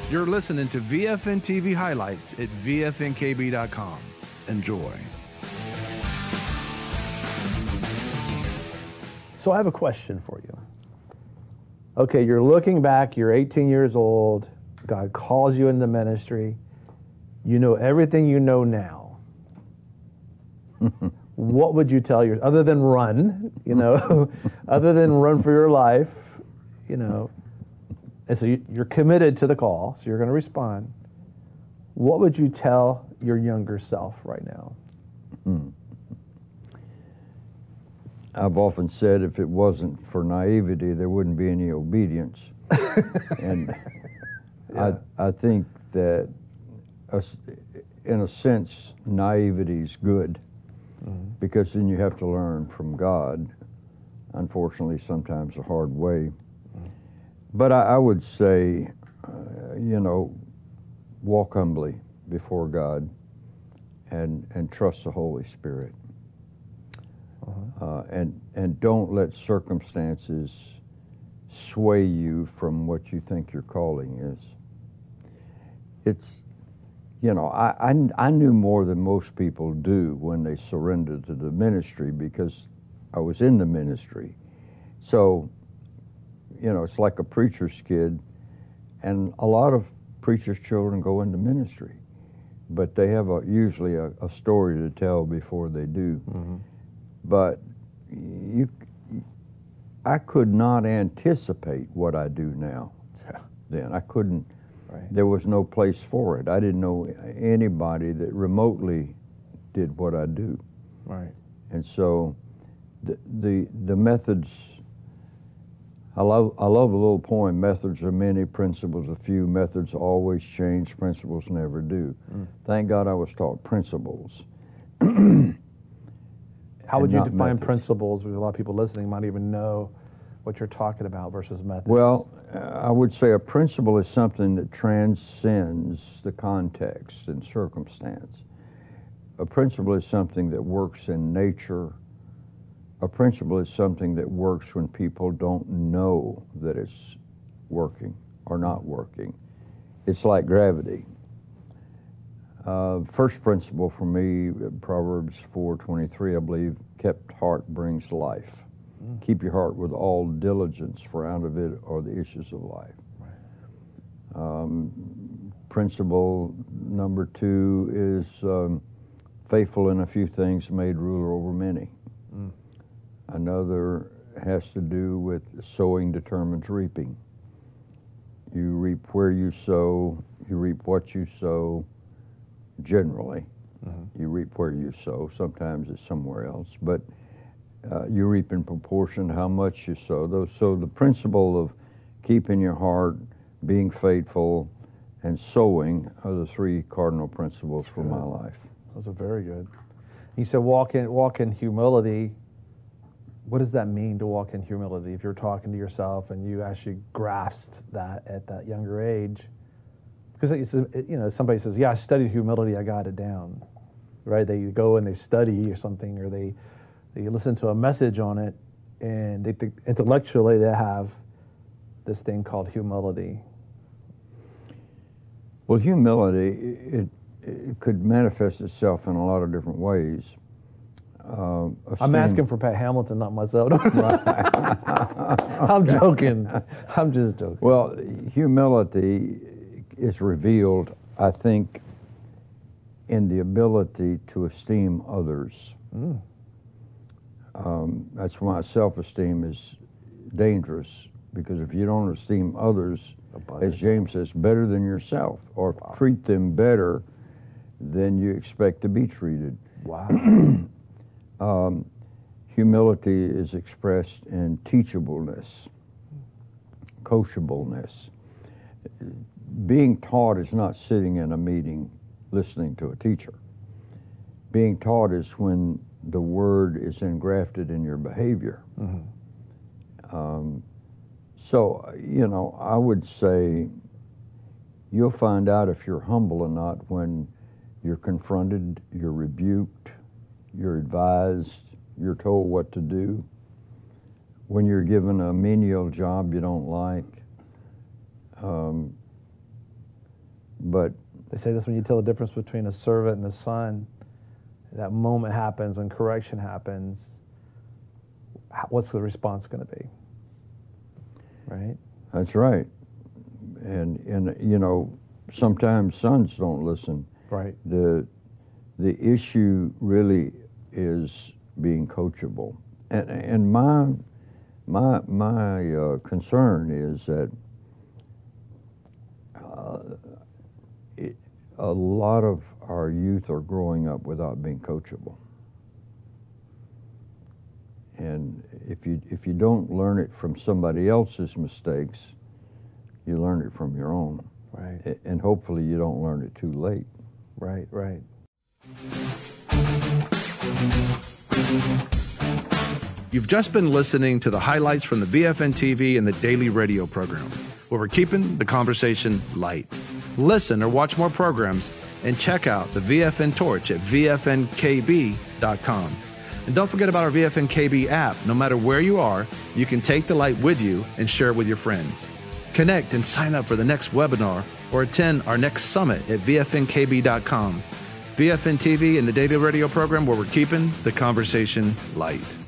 You're listening to VFN TV highlights at VFNKB.com. Enjoy. So I have a question for you. Okay, you're looking back, you're 18 years old, God calls you into ministry, you know everything you know now. What would you tell other than run, other than run for your life, and so you're committed to the call, so you're going to respond. What would you tell your younger self right now? I've often said if it wasn't for naivety, there wouldn't be any obedience. And yeah. I think that, in a sense, naivety is good, because then you have to learn from God, unfortunately, sometimes the hard way. But I would say, walk humbly before God and trust the Holy Spirit. And don't let circumstances sway you from what you think your calling is. It's, I knew more than most people do when they surrendered to the ministry, because I was in the ministry. So, it's like a preacher's kid, and a lot of preacher's children go into ministry, but they have usually a story to tell before they do. But I could not anticipate what I do now. Then I couldn't. Right. There was no place for it. I didn't know anybody that remotely did what I do. Right. And so, the methods. I love a little poem. Methods are many, principles a few. Methods always change, principles never do. Thank God I was taught principles. How would you define methods. Principles? Because a lot of people listening might even know what you're talking about versus methods. Well, I would say a principle is something that transcends the context and circumstance. A principle is something that works in nature. A principle is something that works when people don't know that it's working or not working. It's like gravity. First principle for me, Proverbs 4:23, I believe, kept heart brings life. Keep your heart with all diligence, for out of it are the issues of life. Right. Principle number 2 is faithful in a few things, made ruler over many. Another has to do with sowing determines reaping. You reap where you sow, you reap what you sow, generally. You reap where you sow. Sometimes it's somewhere else, but you reap in proportion to how much you sow. So the principle of keeping your heart, being faithful, and sowing are the 3 cardinal principles for my life. Those are very good. You said walk in humility. What does that mean to walk in humility? If you're talking to yourself and you actually grasped that at that younger age, because somebody says, "Yeah, I studied humility, I got it down," right? They go and they study or something, or they listen to a message on it, and they think intellectually they have this thing called humility. Well, humility it could manifest itself in a lot of different ways. I'm asking for Pat Hamilton, not myself. I'm joking. I'm just joking. Well, humility is revealed, I think, in the ability to esteem others. That's why self-esteem is dangerous, because if you don't esteem others, as James says, better than yourself, or treat them better than you expect to be treated. Wow. Humility is expressed in teachableness, coachableness. Being taught is not sitting in a meeting listening to a teacher. Being taught is when the word is engrafted in your behavior. So, I would say you'll find out if you're humble or not when you're confronted, you're rebuked, you're advised, you're told what to do. When you're given a menial job you don't like, But they say this when you tell the difference between a servant and a son. That moment happens when correction happens. What's the response going to be? Right? That's right. And you know, sometimes sons don't listen. Right. The issue really is being coachable. And my concern is that a lot of our youth are growing up without being coachable. And if you don't learn it from somebody else's mistakes, you learn it from your own. Right. And hopefully you don't learn it too late. Right, right. You've just been listening to the highlights from the VFN TV and the daily radio program, where we're keeping the conversation light. Listen or watch more programs and check out the VFN Torch at VFNKB.com. And don't forget about our VFNKB app. No matter where you are, you can take the light with you and share it with your friends. Connect and sign up for the next webinar or attend our next summit at VFNKB.com. VFN TV and the daily radio program, where we're keeping the conversation light.